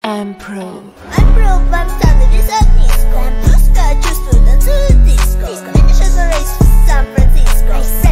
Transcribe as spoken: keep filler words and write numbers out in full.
I'm pro. I'm pro, I'm standing in San Francisco. I'm Tosca, just to the disco. Disco. Finish as a race to San Francisco.